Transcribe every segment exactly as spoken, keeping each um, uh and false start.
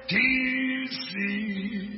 D C.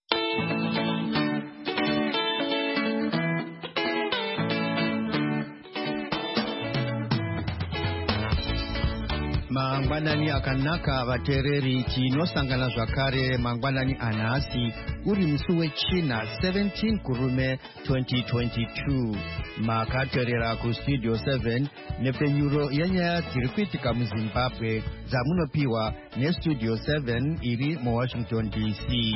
Mangwanani akanaka vatereri tinosangana zvakare mangwanani anhasi uri musi wechina seventeen kurume twenty twenty-two. Makateerera kustudio seven nepfenyuro yenyaya dziri kuitika muzimbabwe dzamunopiwa nestudio seven iri muwashington D C.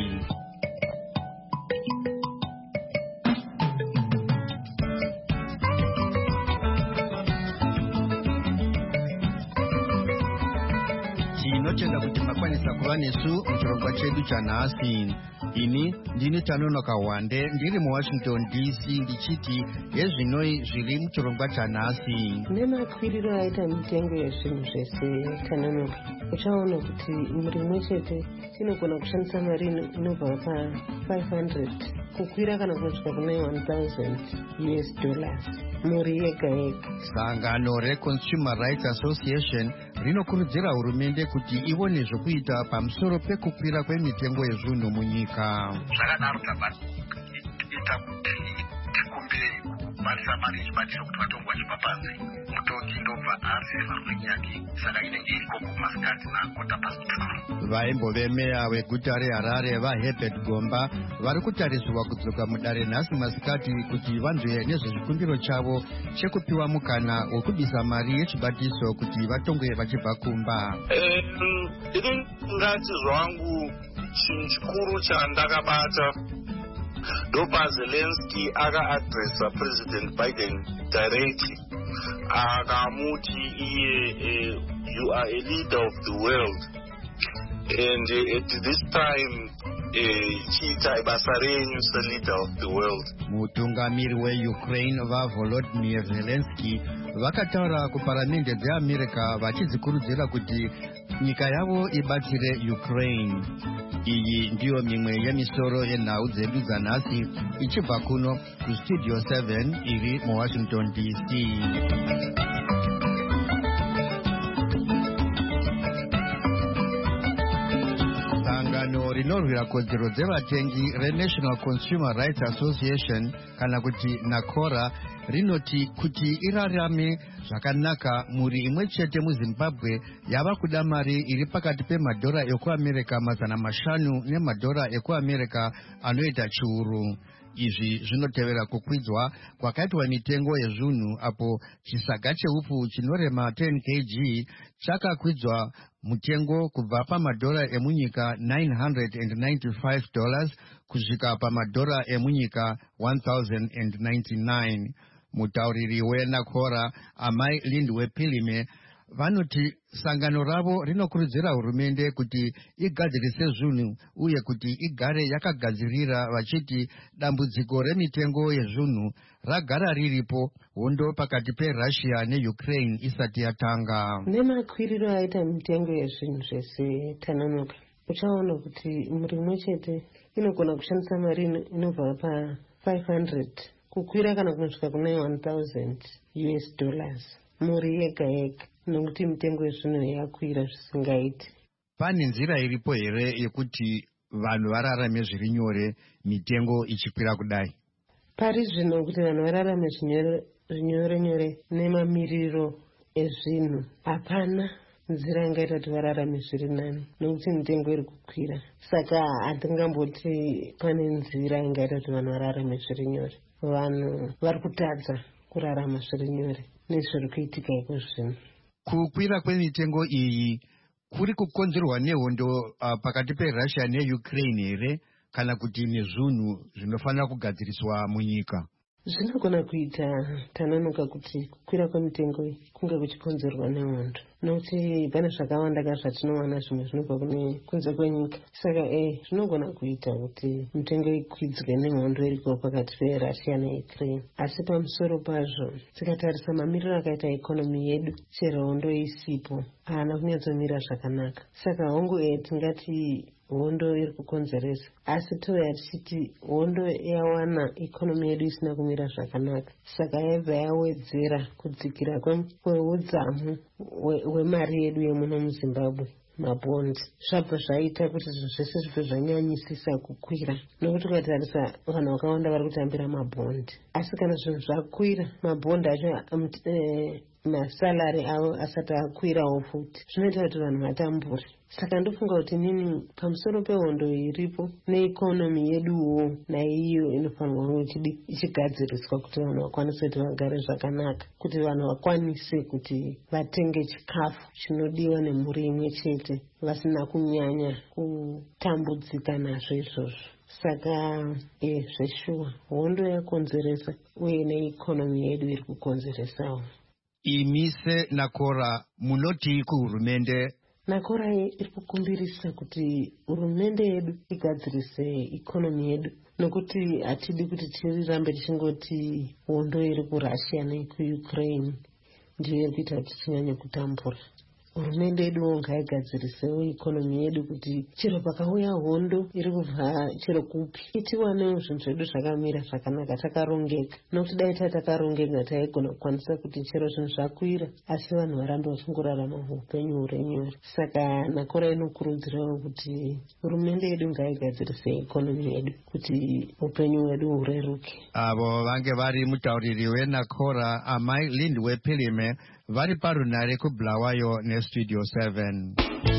Tinotenda kuti makwanisa kuva nesu muchirongwa chedu chanhasi. Ini ndini Tanonoka Wande ndiri muwashington D C ndichiti yezvinoi zviri muchirongwa chanhasi. Nemakwiriro aita mitengo yezvinhu zvese Tanonoka, uchaona kuti muri mumwe chete tinogona kushandisa mari inobva pa five hundred kukwira kana kusvika kune one thousand U S dollars muri yega yega. Sangano reConsumer Rights Association rinokurudzira hurumende kuti ione zvokuita pamusoro pekukwira kwemitengo yezvinhu munyika. Zvakadaro tabaita kuti tikumbire kubarisa mari ichibatsira kuti vatongo vachipapanze mutongi ndobva ari farming yake, saka inenge iriko kumasikati nakota pasitoro. Vaimbovemeya veguta reHarare vaHerbert Gomba vari kutarisirwa kudzoka mudare nhasi masikati kuti vanzwe nezvezvikumbiro chavo chekupiwa mukana wekubisa mari yechibatiso kuti vatongwe vachibva kumba. Ini ngati zvangu chinhu chikuru chandakabata ndopa Zelensky akaadresa President Biden directly akamuti iye you are a leader of the world and uh, at this time chiita basa renyu se-leader of the world. Mutungamiri weUkraine vaVolodymyr Zelensky vakataura kuparamende dzeAmerica vachidzikurudzira kuti nyika yavo ibatsire Ukraine. Iyi ndiyo mimwe yemisoro yenhau dzedu dzanhasi ichibva kuno kustudio seven iri muwashington D C. Sangano rinorwira kodzero dzevatengi reNational Consumer Rights Association kana kuti NACORA rinoti kuti irarame zvakanaka muri imwe chete muZimbabwe yava kuda mari iri pakati pemadhora ekuAmerica mazana mashanu nemadhora ekuAmerica anoita chiuru. Izvi zvinotevera kukwidzwa kwakaitwa mitengo yezvinhu apo chisaga cheupfu chinorema ten kilograms chakakwidzwa mutengo kubva pamadhora emunyika nine hundred ninety-five dollars kusvika pamadhora emunyika one thousand ninety-nine. Mutauriri weNACORA Amai Lindwe Pilime vanoti sangano ravo rinokurudzira hurumende kuti igadzirise zvinhu uye kuti igare yakagadzirira vachiti dambudziko remitengo yezvinhu ragara riripo hondo pakati peRussia neUkraine isati yatanga. Nemakwiriro aita mitengo yezvinhu zvese Tanonoka, uchaona kuti muri mumwe chete inogona kushandisa mari inobva pa five hundred kukwira kana kusvika kune one thousand U S dollars muri yega yega, nokuti mitengo yezvinhu yakwira zvisingaiti. Pane nzira iripo here yekuti vanhu vararame zviri nyore mitengo ichikwira kudai? Pari zvino kuti vanhu vararame zvinyore nyore nemamiriro ezvinhu hapana nzira ingaita kuti vararame zviri nani, nokuti mitengo iri kukwira. Saka hatingamboti pane nzira ingaita kuti vanhu vararame zviri nyore. Vanhu vari kutadza kurarama zviri nyore nezviri kuitika iko zvino. Kukwira kwemitengo iyi kuri kukonzerwa nehondo uh, pakati peRussia neUkraine here kana kuti nezvinhu zvinofanira kugadziriswa munyika? Zvinogona kuita Tanonoka kuti kukwira kwemitengo kunge kuchikonzerwa nehondo, nokuti pane zvakawanda ka zvatinowana zvimwe zvinobva kune kunze kwenyika. Saka eh zvinogona kuita kuti mitengo ikwidzwe nehondo iriko pakati peRussia neUkraine. Asi pamusoro pazvo tikatarisa mamiriro akaita ikonomi yedu chero hondo isipo haana kunyatsomira zvakanaka. Saka hongu eh tingati hondo iri kukonzeresa, asi touya tichiti hondo yawana ikonomi yedu isina kumira zvakanaka, saka yabva yawedzera kudzikira kweudzamu hwemari yedu yemuno muZimbabwe. mabhondi zvabva zvaita kuti zvinhu zvese zvibve zvanyanyisisa kukwira, nokuti ukatarisa vanhu vakawanda vari kutambira mabhondi. Asi kana zvinhu zvakwira mabhondi acho masalari avo asati akwirawo futi, zvinoita kuti vanhu vatambure. Saka ndofunga kuti nini pamusoro pehondo iripo neikonomi yeduwo naiyo inofanirwa ichigadziriswa kuti vanhu vakwanise kuti vagare zvakanaka, kuti vanhu vakwanise kuti vatenge chikafu chinodiwa nemhuri imwe chete vasina kunyanya kutambudzika nazvo izvozvo. Saka e zveshuwa hondo yakonzeresa uye neikonomi yedu iri kukonzeresawo. Imise Nakora munoti kuhurumende. Nakora iri kukumbirisa kuti hurumende yedu igadzirise ikonomi yedu, nokuti hatidi kuti tirambe tichingoti hondo iri kuRussia nekuUkraine ndiyo iri kuita kuti tinyanye kutambura. Hurumende yedu ngaigadzirisewo ikonomi yedu kuti chero pakauya hondo iri kubva chero kupi itiwanewo zvinhu zvedu zvakamira zvakanaka takarongeka, nokuti dai takarongeka taigona kukwanisa kuti chero zvinhu zvakwira asi vanhu varambe vachingorarama upenyu hurenyore. Saka Nakora inokurudzirawo kuti hurumende yedu ngaigadzirise ikonomi yedu kuti upenyu hwedu hureruke. Avo vange vari mutauriri weNakora Amai Lindwe Pilime vari parunare kuBulawayo neStudio seven.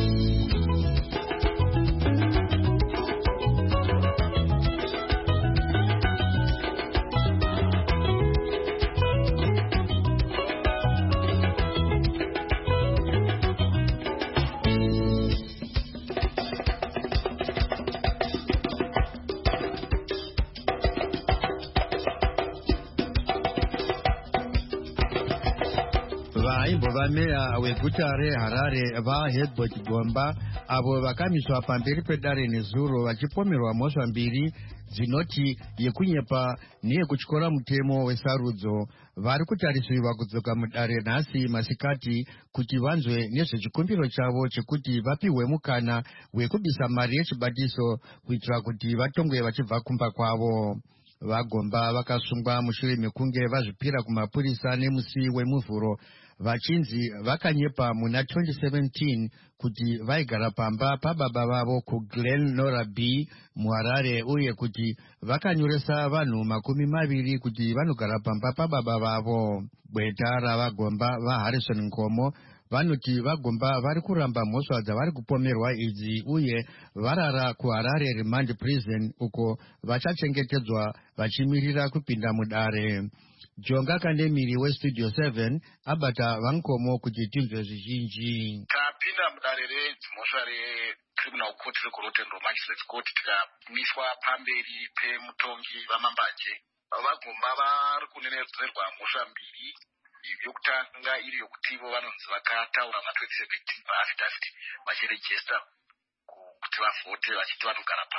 Vaimbo vameya weguta reHarare vaHedbert Gomba avo vakamiswa pamberi pedare nezuro vachipomerwa mhosva mbiri dzinoti yekunyepa neyekutyora mutemo wesarudzo, vari kutarisirwa kudzoka mudare nhasi masikati kuti vanzwe nezvechikumbiro chavo chekuti vapiwe mukana wekubisa mari yechibatiso kuitira kuti vatongwe vachibva kumba kwavo. Vagomba vakasungwa mushure mekunge vazvipira kumapurisa nemusi wemuvhuro vachinzi vakanyepa muna twenty seventeen kuti vaigara pamba pababa vavo kuGlen Norah B muHarare uye kuti vakanyoresa vanhu makumi maviri kuti vanogara pamba pababa vavo. Gweta ravagomba vaHarrison Ngomo vanoti vagomba vari kuramba mhosva dzavari kupomerwa idzi uye varara kuHarare Remand Prison uko vachachengetedzwa vachimirira kupinda mudare. Jonga Kandemiri weStudio seven abata vankomo kuti timve zvizhinji. Tapinda mudare redzimhosva reCriminal Court rekurotendro Magistrates Court tikamiswa pamberi pemutongi vamambanje. Vagomba vari kunenedzerwa mhosva mbiri. Yokutanga iri yokuti ivo vanonzi vakataura ma twenty seventeen paaffidavit vachirejesta kuti vavhote vachiti vanogara pa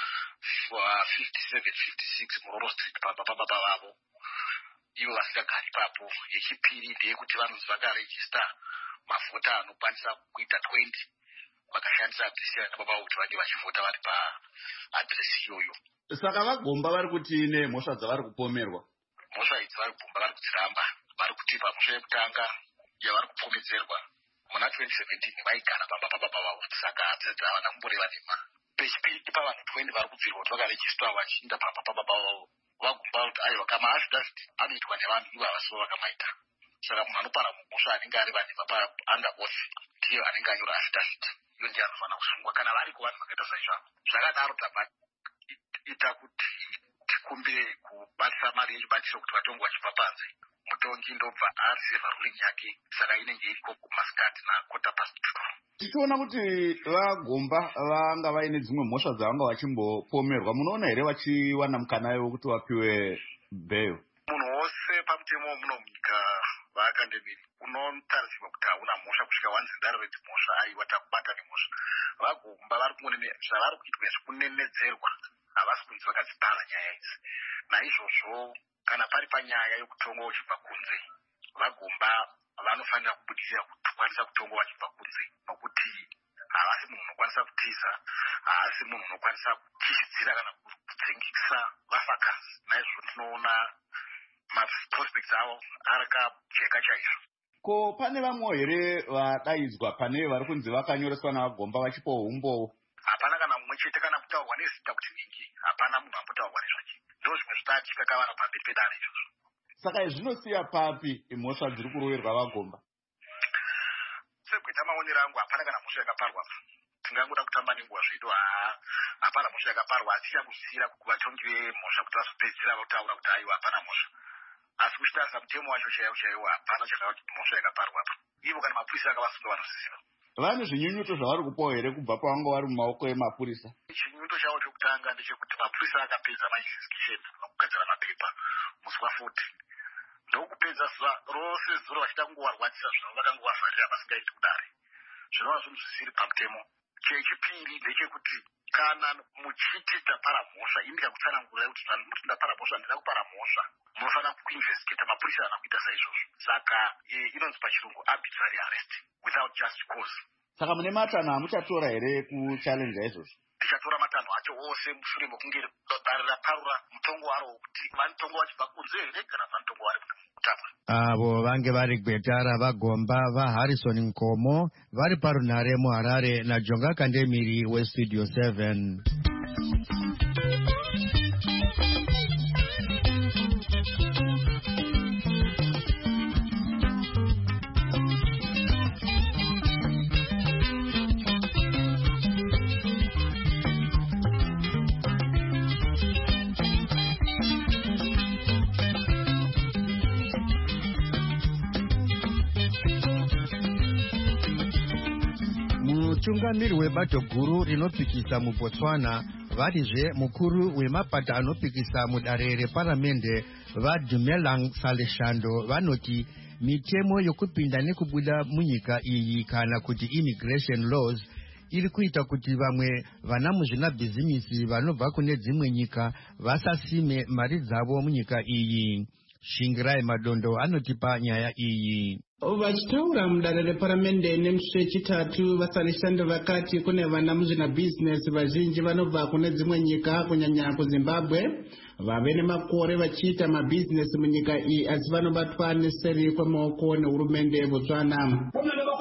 fifty-seven fifty-six Muroro Street pamba pababa vavo, ivo vasingagari ipapo. Yechipiri ndeyekuti vanonzi vakarejesta mavhota anokwanisa kuita twenty vakashandisa adresi yababa vavo kuti vange vachivhota vari paadresi iyoyo. Saka vagomba vari kuti ine mhosva dzavari kupomerwa. Mhosva idzi vari kugomba vari kudziramba, vari kuti pamhosva yekutanga yavari kupomedzerwa muna twenty seventeen vaigara pamba pababa vavo, saka dzedza havana kumboreva nema. Pechipiri pavanhu twenty vari kubvirwa kuti vakarejistwa vachiinda pamba pababa vavo. Vagomba kuti aiwa kama affidavit anoitwa nevanhu ivo havasivo vakamaita. Saka munhu anopara mhosva anenge areva nema pa-under oath ndiyo anenge anyora affidavit, iyo ndiye anofanira kusungwa kana variko vanhu vakaita saizvavo. Zvakadaro tabva ita kuti tikumbire kubatisa mari yechibatiso kuti vatongi vachibva panze. Mutongi ndobva aseva ruling yake, saka inenge iriko kumasikati nakota past two. Tichiona kuti vagomba vanga vaine dzimwe mhosva dzavanga vachimbopomerwa, munoona here vachiwana mukana wekuti vapiwe bail? Munhu wose pamutemo muno munyika vaakandemiri unotarisirwa kuti hauna mhosva kusvika wanzi dare redzimhosva aiwa takubata nemhosva. Vagomba vari zvavari kuitwa zvekunenedzerwa havasi kunzi vakadzipara nyaya idzi. Naizvozvo kana pari panyaya yokutonga uchibva kunze, vagomba vanofanira kubudisira kukwanisa kutonga vachibva kunze, nokuti havasi munhu unokwanisa kutiza, haasi munhu unokwanisa kuchisidzira kana kudzingisa vavhakazi. Naizvozvo tinoona maprospects avo arakajeka chaizvo. Ko pane vamwe here vadaidzwa pane vari kunzi vakanyoreswa navagomba vachipowa umbowo? Hapana kana mumwe chete, kana kutaurwa nezita kuti niki, hapana munhu ambotaurwa nezvake. Ndo zvimwe zvitati kakavara pamberi pedare izvozvo. Saka zvinosiya papi mhosva dziri kuroverwa vagomba? Segweta maonero angu hapana kana mhosva yakaparwa. Tingangoda kutamba nenguva zvedu, hapana mhosva yakaparwa. Asi chakusiyira kuvatongi vemhosva kuti vazopedzisira vautaura kuti aiwa hapana mhosva. Asi kuchitarisa mutemo wacho chaiwo chaiwo hapana chakati mhosva yakaparwa. Ivo kana mapurisa akavasunga vanozviziva. Vane zvinyunyuto zvavari kupawo here kubva pavanga vari mumaoko emapurisa? Chinyunyuto chavo chokutanga ndechekuti mapurisa akapedza mainvestigation kugadzira mapepa musi wafuti. Ndokupedza zuva rose zuro vachida kungovarwadzisa zvino vakangovavharira vasingaiti kudare. Zvinova zvinhu zvisiri pamutemo. Chechipiri ndechekuti kana muchiti tapara mhosva, ini ndikakutsanangurai kuti kuti ndapara mhosva ndida kupara mhosva, munofanira kuinvestigata. Mapurisa haana kuita saizvozvo. Saka inonzi pachirungu arbitrary arrest without just cause. Saka mune matanho amuchatora here kuchallenja izvozvo? Tichatora matanho acho ose mushure mekunge dare raparura mutongo waro wokuti vanotongo vachibva kunze here kana vanotongo vari kutapa. Avo vange vari gweta ravagomba vaHarrison Nkomo vari parunhare muHarare naJonga Kandemiri weStudio seven. Mutungamiri webato guru rinopikisa muBotswana varizve mukuru wemapata anopikisa mudare reparamende vaDumelang Saleshando vanoti mitemo yokupinda nekubuda munyika iyi kana kuti immigration laws iri kuita kuti vamwe vana muzvinabhizimisi vanobva kune dzimwe nyika vasasime mari dzavo munyika iyi. Shingirai Madondo anotipa nyaya iyi. Vachitaura mudare reparamende nemusi wechitatu vaSaleshando vakati kune vana muzvinabhizinesi vazhinji vanobva kune dzimwe nyika kunyanya kuZimbabwe vave nemakore vachiita mabhizinesi munyika iyi asi vanobatwa neseri kwemaoko nehurumende yeBotswana.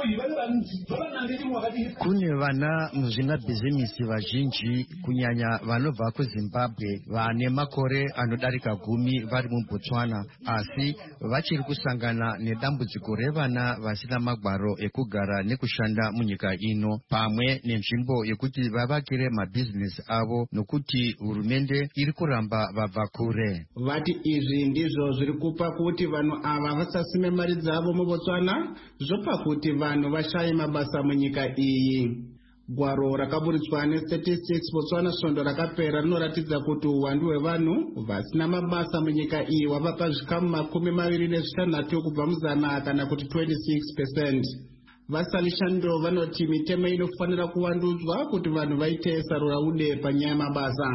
Kune vana muzvinabhizimisi vazhinji kunyanya vanobva kuZimbabwe vane makore anodarika gumi vari muBotswana asi vachiri kusangana nedambudziko revana vasina magwaro ekugara nekushanda munyika ino pamwe nenzvimbo yekuti vavakire mabhizinesi avo nokuti hurumende iri kuramba vabva kure. Vati izvi ndizvo zviri kupa kuti vanhu ava vasasime mari dzavo muBotswana zvopa kuti vanhu vashaye mabasa munyika iyi. Gwaro rakaburitswa neStatistics Botswana svondo rakapera rinoratidza kuti uwandu hwevanhu vasina mabasa munyika iyi hwava pazvikamu makumi maviri nezvitanhatu kubva muzana kana kuti twenty-six percent. VaSaleshando vanoti mitemo inofanira kuvandudzwa kuti vanhu vaite saruraude panyaya mabasa.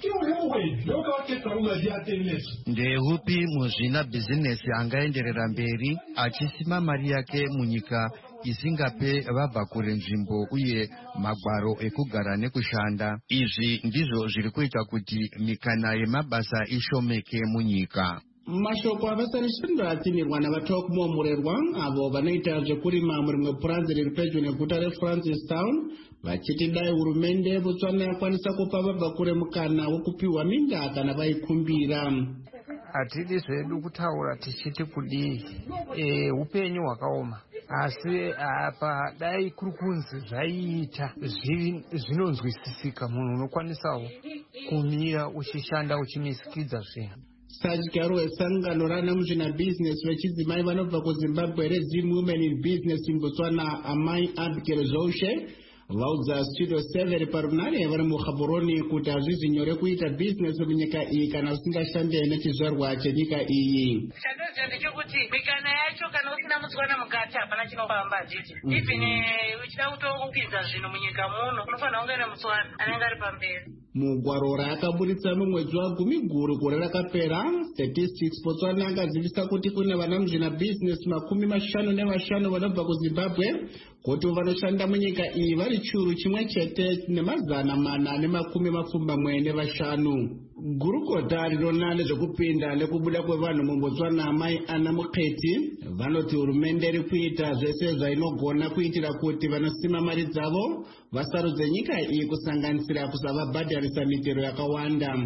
Ndehupi muzvinabhizinesi angaenderera mberi achisima mari yake munyika isingape vabva kure nzvimbo uye magwaro ekugara nekushanda? Izvi ndizvo zviri kuita kuti mikana yemabasa ishomeke munyika. Mashoko avaSaleshando atimirwa navatokumomurerwa avo vanoita zvekurima murimwe purazi riri pedyo neguta reFrancistown vachiti dai hurumende yeBotswana yakwanisa kupa vabva kure mukana wokupiwa minda kana vaikumbira. Hatidi zvedu kutaura tichiti kudii, e, upenyu hwakaoma asi apa dai kuri kunzi zvaiita zvinonzwisisika munhu unokwanisawo kumira uchishanda uchimisikidza zvinhu. Sadyaro wesangano rana muzvinabhizinesi vechidzimai vanobva kuZimbabwe reZim Women in Business in Botswana Amai Abigail Zvoushe vaudza Studio seven parunhare vari muGaborone kuti hazvizi nyore kuita bhizinesi munyika iyi kana usingashande nechizvarwa chenyika iyi. Chandozviziva ndechekuti mikana yacho kana usina mutswana mukati hapana chinofamba handiti. Even uchida kutopinza zvinhu munyika muno unofanira kunge nemutswana anenge ari pamberi. Mugwaro rakaburitsa mumwedzi wagumi guru gore rakapera, Statistics Botswana yakazivisa kuti kune vana muzvinabhizinesi makumi mashanu nevashanu vanobva kuZimbabwe kuti vanoshanda munyika iyi vari churu chimwe chete nemazana mana nemakumi mapfumbamwe nevashanu. gurukota rinona nezvekupinda nekubuda kwevanhu mubotswana amai Ana Muketi vanoti hurumende iri kuita zvese zvainogona kuitira kuti vanosima mari dzavo vasarudze nyika iyi kusanganisira kusavabhadharisa mitero yakawanda.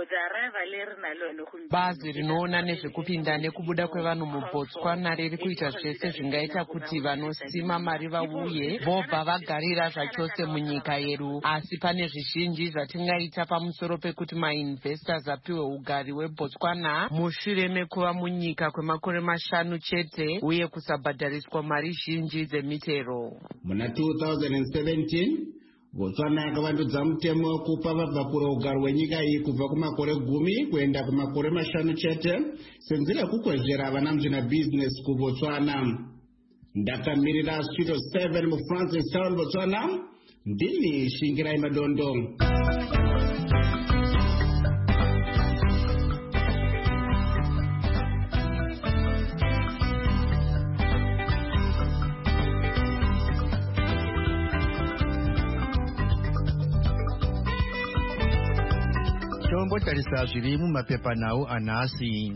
Bazi rinoona nezvekupinda nekubuda kwevanhu mubotswana riri kuita zvese zvingaita kuti vanosima mari vauye vobva vagarira zvachose munyika yedu, asi pane zvizhinji zvatingaita pamusoro pekuti mainvestors apiwe ugari weBotswana mushure mekuva munyika kwemakore mashanu chete uye kusabhadhariswa mari zhinji dzemitero. Muna two thousand seventeen Botswana yakavandudza mutemo wekupa vabvakure ugari wenyika iyi kubva kumakore gumi kuenda kumakore mashanu chete senzira yekukwezvera vanamzvina business kuBotswana. Ndakamirira Studio seven muFrancis Town, Botswana. Ndini Shingirai Madondo. Chombo tarisa zviri mumapepa nawo anasi.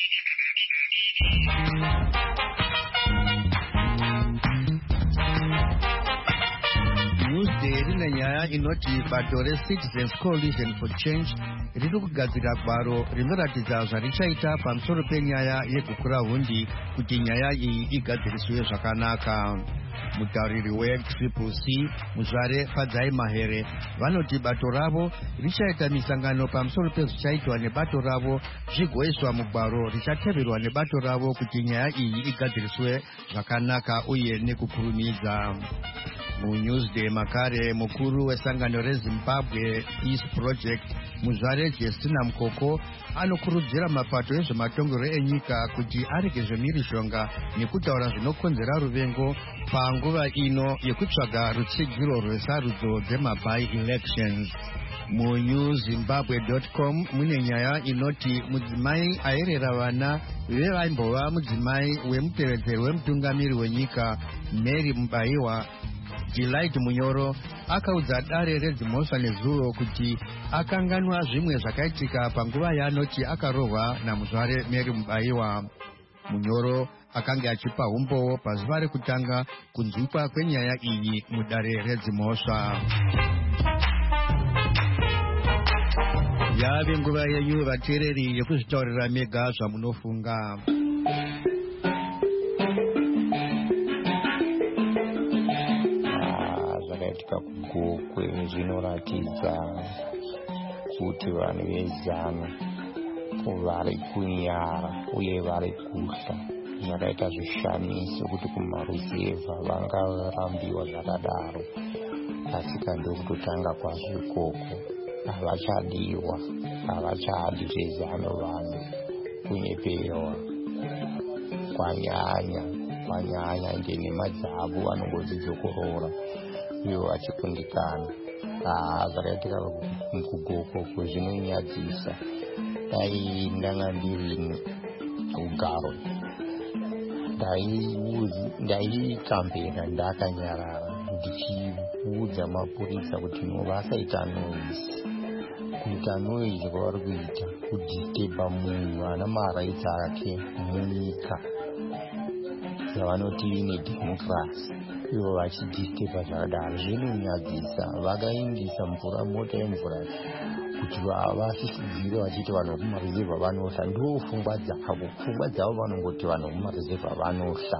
Newsday rine nyaya inoti bato reCitizens Coalition for Change riri kugadzira gwaro rinoratidza zvarichaita pamusoro penyaya yekukura hundi kuti nyaya iyi igadziriswe zvakanaka. Mutauriri weTriple C Muzvare Fadzai Mahere vanoti bato ravo richaita misangano pamusoro pezvichaitwa nebato ravo zvigoiswa mugwaro richateverwa nebato ravo kuti nyaya iyi igadziriswe zvakanaka uye nekukurumidza. MuNewsday makare mukuru wesangano reZimbabwe Peace Project Muzvare Justina Mukoko anokurudzira mapato ezvematongero enyika kuti arege zvemhirizhonga nekutaura zvinokonzera ruvengo panguva ino yekutsvaga rutsigiro rwesarudzo dzemaby elections. Mu Zimbabwe dot com mune nyaya inoti mudzimai aerera vana vevaimbova mudzimai wemutevedzeri wemutungamiri wenyika Mary Mubaiwa Delight Munyoro akaudza dare redzimhosva nezuro kuti akanganwa zvimwe zvakaitika panguva yaanoti akarohwa naMuzvare Mary Mubaiwa. Munyoro akanga achipa umbowo pazuva rekutanga kunzwikwa kwenyaya iyi mudare redzimhosva. Yave nguva yenyu vateereri yekuzvitaurira mega zvamunofunga. Kugokwe zvinoratidza kuti vanhu vezano vari kunyara uye vari kuhla. Zvakaita zvishamiso kuti kumaruzevha vangarambiwa zvakadaro, asi kandi kutotanga kwazvo ikoko havachadiwa, havachadi zvezano vanhu kunyeperwa kwanyanya kwanyanya ngenhema dzavo vanongodzidzokorora ivo vachikundikana. Zvakaitika mukugoko zvinonyadzisa. Dai ndanga ndiri ugaro ndaikambera ndakanyarara ndichiudza mapurisa kuti no vasaita noise. Kuita noise kwavari kuita kudhisteba munhu ana maraitsi ake munyika yavanoti nedhemokirasi, ivo vachidhisteba zvakadaro zvinonyadzisa. Vakaindisa mvura mota yemvura kuti vafisidzire vachiti vanhu vekumaruzevha vanohla. Ndo pfungwa dzavo pfungwa dzavo vanongoti vanhu vekumaruzevha vanohla.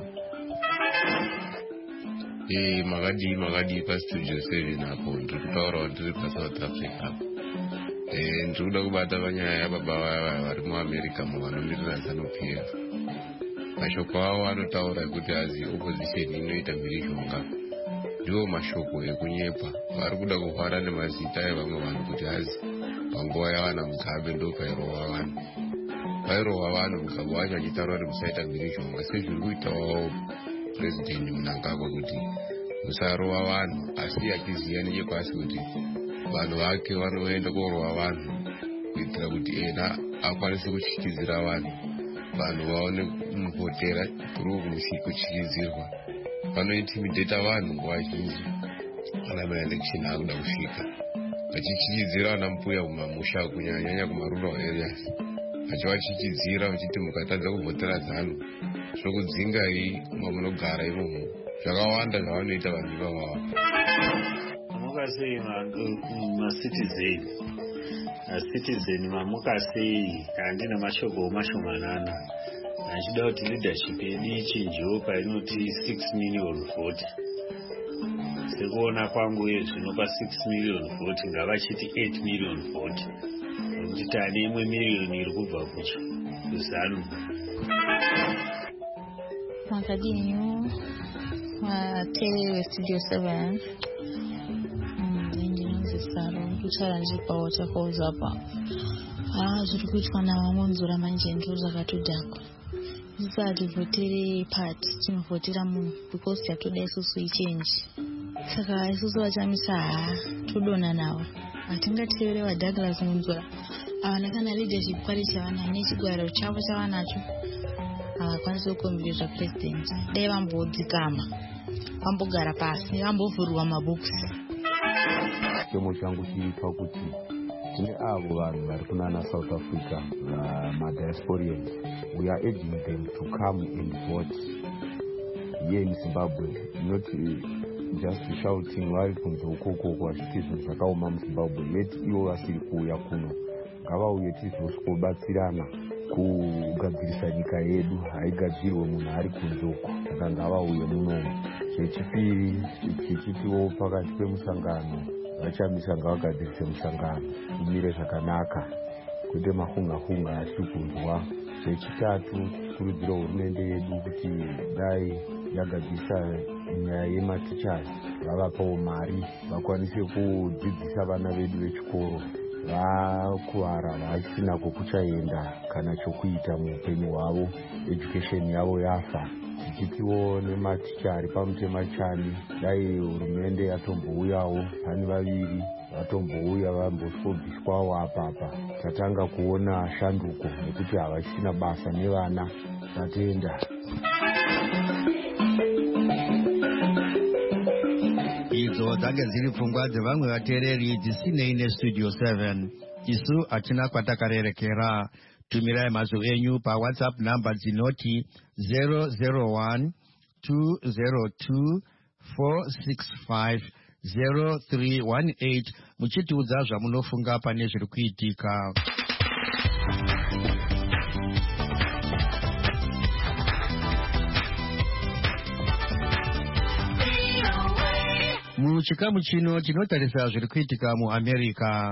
Eh, makadii makadii pastudio seven apo ndiri kutaurawo ndiri paSouth Africa. Eh, ndiri kuda kubata panyaya yababa vaya vari muAmerica muvanomirira ZANU-P F. Mashoko avo anotaura kuti azi opposition inoita mhirizhonga. Ndiwo mashoko ekunyepa. Vari kuda kuhwara nemazita evamwe vanhu kuti azi panguva yavana Mugabe ndo pairohwa vanhu. Pairohwa vanhu Mugabe wacho achitaura kuti musaita mhirizhonga. Sezviri kuitawo president Mnangagwa kuti musarohwa vanhu, asi achiziva nechepasi kuti vanhu vake vanoenda korohwa vanhu kuitira kuti ena akwanise kuchikidzira vanhu, vanhu vaone kumupotera through kuchikidzirwa. Vanointimidata vanhu nguva zhinji kana maelection akuda kusvika. vachichichidzira vana mbuya kumamusha kunyanyanya kumarural areas, vachivachichidzira vachiti mukatadza kuvhotera zanu zvokudzingai mamunogara imomo. Zvakawanda zvavanoita vanhu ivava. Mamukasei macitizen macitizen mamukasei handina mashoko mashomanana. Achida kuti leadership yedu ichinjiwo painoti six million vote. Sekuona kwangu zvino pa six million vote ngavachiti eight million vote. Nokuti tane imwe million iri kubva kucho kuzanu. Makadinyo wa Tele Studio seven. Saro kuchallenge pawo chakoza pa. Ah zviri kuitwa na mamonzura manje ndo zvakatodhakwa. Zisati votere party tinovhotera munhu because yatoda isusu ichange. Saka isusu vachamisa todona nawo. Atingatevere wa Douglas Munzura. Avana kana leadership quality avana nechigwaro chavo chavanacho. Avakwanisa kukombidza president. Dai vambodzikama. Vambogara pasi, vambovhurwa mabhukusi. Chemo changu chiri pakuti tine avo vanhu vari kunana South Africa, madiasporians. We are urging them to come and vote here in Zimbabwe, not just shouting vari kunze ukoko vachiti zvinhu zvakaoma muZimbabwe. Let ivo vasiri kuuya kuno ngavauye tizosvikobatsirana kugadzirisa nyika yedu, haigadzirwe munhu ari kunze uko. Saka ngavauye munomu. Zvechipiri, tichitiwo pakati pemusangano vachamisa ngavagadzirise musangano umire zvakanaka kwete mahunga-hunga asiri kunzwa. Zvechitatu, tikurudzira hurumende yedu kuti dai yagadzirisa nyaya yematichers, vavapawo mari vakwanise kudzidzisa vana vedu vechikoro. Vakuvara vasina kwekuchaenda kana chokuita muupenyu hwavo, education yavo yafa. Tichitiwo nematicha ari pamutema chani, dai hurumende yatombouyawo, pane vaviri vatombouya vambosvobviswawo apapa. Tatanga kuona shanduko nekuti havasina basa nevana. Tatenda. Idzo dzange dziri pfungwa dzevamwe vateereri dzisinei nestudio seven. Isu hatina kwatakarerekera. Tumirai mazwi enyu pa WhatsApp number dzinoti zero zero one two zero two four six five zero three one eight muchitiudza zvamunofunga pane zviri kuitika. Muchikamu chino tinotarisa zviri kuitika muAmerica.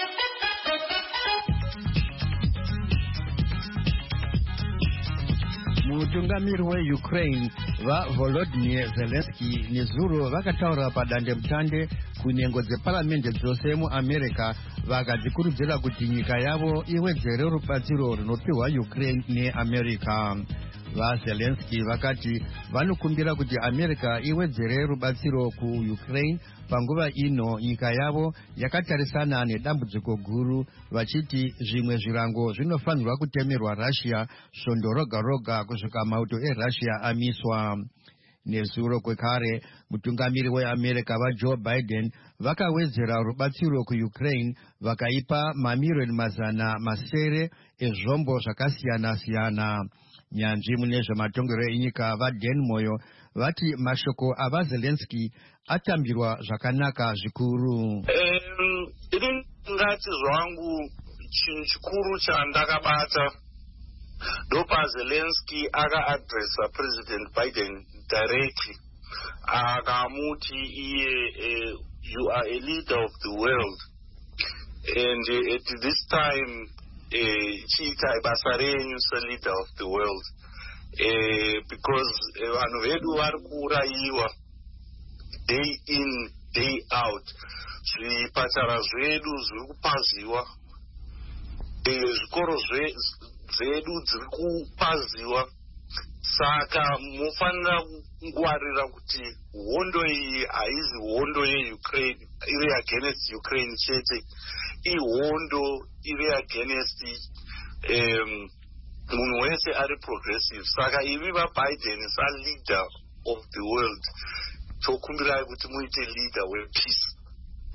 Mutungamiri weUkraine vaVolodymyr Zelensky nezuro vakataura padande mutande kunhengo dzeparamende dzose muAmerica vakadzikurudzira kuti nyika yavo iwedzere rubatsiro runopiwa Ukraine neAmerica. VaZelensky vakati vanokumbira kuti America iwedzere rubatsiro kuUkraine panguva ino nyika yavo yakatarisana nedambudziko guru, vachiti zvimwe zvirango zvinofanirwa kutemerwa Russia svondo roga roga kusvika mauto eRussia amiswa. Nezuro kwekare mutungamiri weAmerica vaJoe Biden vakawedzera rubatsiro kuUkraine vakaipa mamirioni mazana masere ezvombo zvakasiyana siyana. Nyanzvi mune zvematongero enyika vaDan Moyo vati mashoko avaZelensky atambirwa zvakanaka zvikuru. Ini ngati zvangu chinhu chikuru chandakabata ndopaZelensky akaadresa President Biden directly akamuti iye you are a leader of the world and uh, at this time chiita basa renyu se-leader of the world uh, because vanhu vedu vari kuurayiwa day in day out, zvipatara zvedu zviri kupaziwa, zvikoro zvedu zviri kupaziwa. Saka mufanira kungwarira kuti hondo iyi haizi hondo yeUkraine iri against Ukraine chete, ihondo iri against um, munhu wese ari progressive. Saka ivi vaBiden sa-leader of the world tokumbirai kuti muite leader wepeace.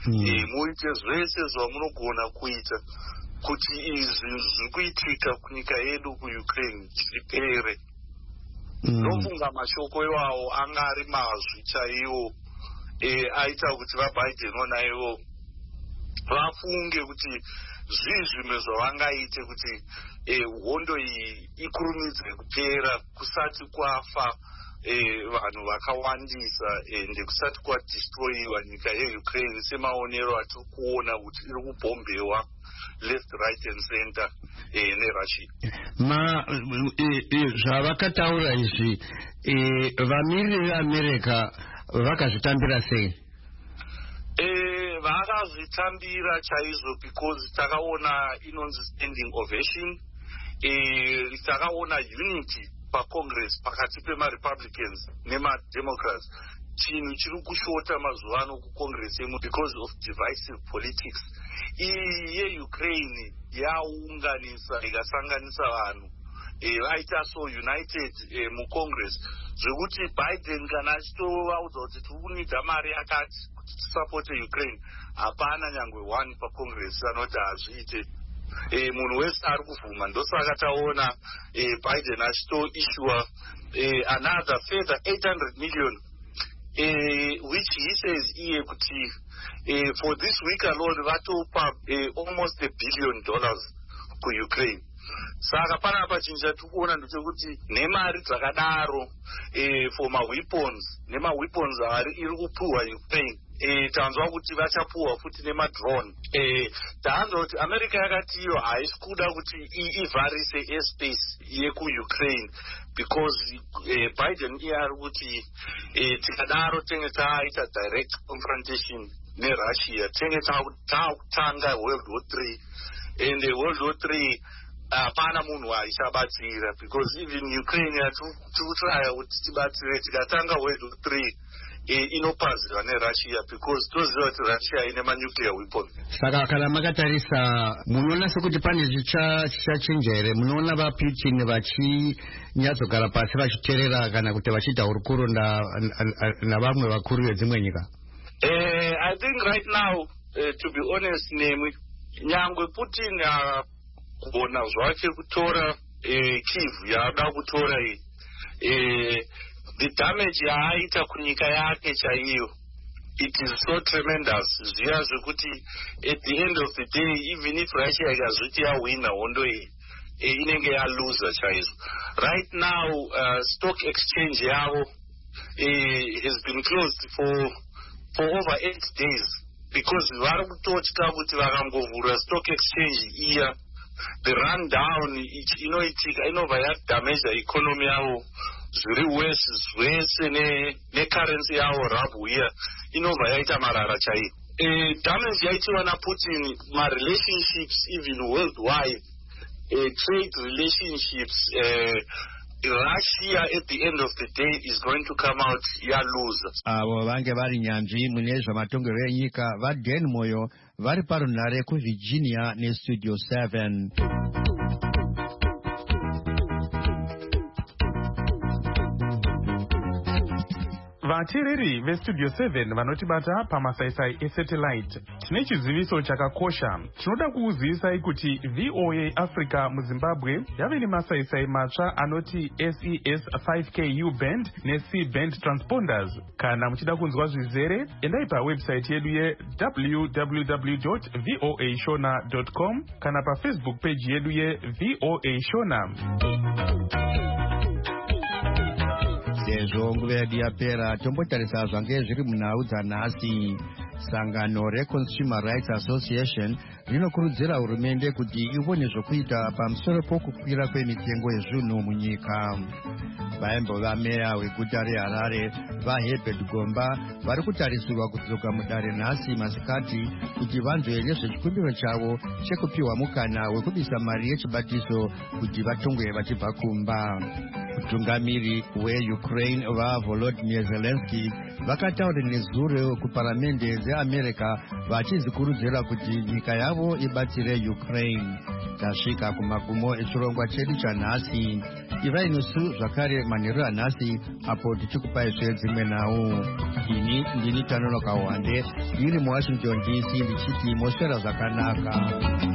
muite zvese zvamunogona kuita kuti izvi zviri kuitika kunyika yedu kuukraine zvipere. Ndofunga mashoko iwawo anga ari mazvi chaiwo aita kuti vaBiden ona ivo vafunge kuti zvii zvimwe zvavangaite kuti hondo iyi ikurumidze kupera kusati kwafa vanhu vakawandisa ende kusati kwadestroyiwa nyika yeukraine semaonero atiri kuona kuti iri kubhombewa left right and center nerussia. Ma zvavakataura izvi vamiriri veamerica vakazvitambira sei? Vakazvitambira chaizvo because takaona inonzi standing ovation, takaona unity pacongress pakati pemarepublicans nemademocrats. Chinhu chiri kushota mazuva ano kucongress yemu because of divisive politics. Iyi yeukraine yaunganisa ikasanganisa vanhu vaita so united mucongress zvekuti Biden kana achitovaudza kuti tiri kunidza mari yakati kuti tisapote Ukraine, hapana nyangwe one pacongress anoti hazviite. Munhu wese ari kuvhuma. Ndosaka taona Biden achitoissuwa another further eight hundred million which he says iye kuti for this week alone vatopa almost a billion dollars kuUkraine. Saka panapa chinhu chatiri kuona ndechekuti nemari dzakadaro for maweapons nemaweapons ari iri kupuhwa Ukraine, tanzwa kuti vachapuhwa futi nemadrone. Taanzwa kuti America yakati iyo haisi kuda kuti ivharise airspace yekuUkraine because Biden iye ari kuti tikadaro tenge taita direct confrontation neRussia, tenge taakutanga World War Three, and World War Three hapana munhu aichabatsira because even Ukraine yatikutraya kuti tibatsire tikatanga World War Three inopazirwa neRussia because toziva kuti Russia ine manuclear weapon. Saka kana makatarisa munoona sekuti pane chichachinja here? Munoona vaPutin vachinyatsogara pasi vachiteerera kana kuti vachiita hurukuro navamwe vakuru vedzimwe nyika? I think right now uh, to be honest nemi nyangwe Putin agona zvake kutora Kyiv yaada kutora iyi, the damage yaaita kunyika yake chaiyo, it is so tremendous. Zviya zvekuti at the end of the day even if Russia ikazviti yawina hondo iyi inenge yaluza chaizvo. Right now uh, stock exchange yavo uh, has been closed for for over eight days because vari kutotya kuti vakangovhura stock exchange iya the run down inoitika inobva yadamage economy yavo zviri wese zvese necurrency yavo rabu iya inobva yaita marara chaiyo. Damage yaitiwa naPutin marelationships even worldwide, trade relationships. Russia at the end of the day is going to come out ya loser. Avo vange vari nyanzvi mune zvamatongero enyika vaDan Moyo vari parunhare kuVirginia neStudio seven. vateereri vestudio seven vanotibata pamasaisai esatellite, tine chiziviso chakakosha. Tinoda kuuzivisai kuti V O A Africa muZimbabwe yave nemasaisai matsva anoti S E S five K U band neC band transponders. Kana muchida kunzwa zvizere, endai pawebsite yedu ye w w w dot voa shona dot com kana pafacebook page yedu ye V O A Shona. Sezvo nguva yedu yapera, tombotarisa zvange zviri munhau dzanhasi. Sangano reConsumer Rights Association rinokurudzira hurumende kuti ione zvokuita pamusoro pokukwira kwemitengo yezvinhu munyika. Vaimbova meya weguta reHarare vaHerbert Gomba vari kutarisirwa kudzoka mudare nhasi masikati kuti vanzwe nezvechikumbiro chavo chekupiwa mukana wekubisa mari yechibatiso kuti vatongwe vachibva kumba. Mutungamiri weUkraine vaVolodymyr Zelensky vakataura nezuro kuparamende dzeAmerica vachizikurudzira kuti nyika yavo ibatsire Ukraine. Tasvika kumagumo echirongwa chedu chanhasi. Ivai nesu zvakare manheru anhasi apo tichikupai dzimwe nhau. Ini ndini Tanonoka Wande ndiri muWashington D C ndichiti moswera zvakanaka.